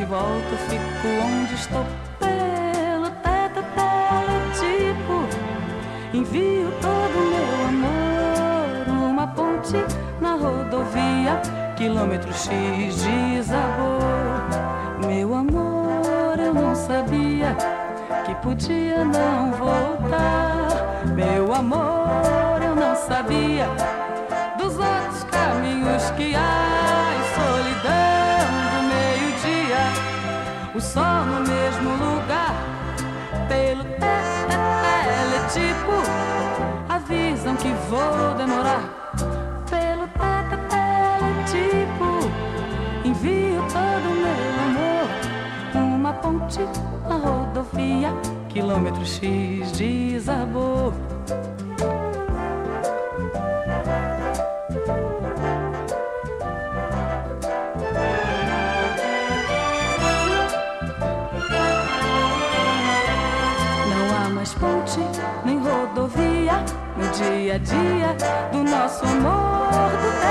se volto, fico onde estou pelo teletipo. Envio todo o meu amor, uma ponte na rodovia, quilômetro X desabou. Meu amor, eu não sabia que podia não voltar. Meu amor, eu não sabia dos outros caminhos que há. E solidão do meio-dia, o sol no mesmo lugar, pelo teletipo, avisam que vou demorar. Pelo teletipo, envio todo o meu amor, uma ponte na rodovia, quilômetro X desabou. Não há mais ponte nem rodovia no dia a dia do nosso amor.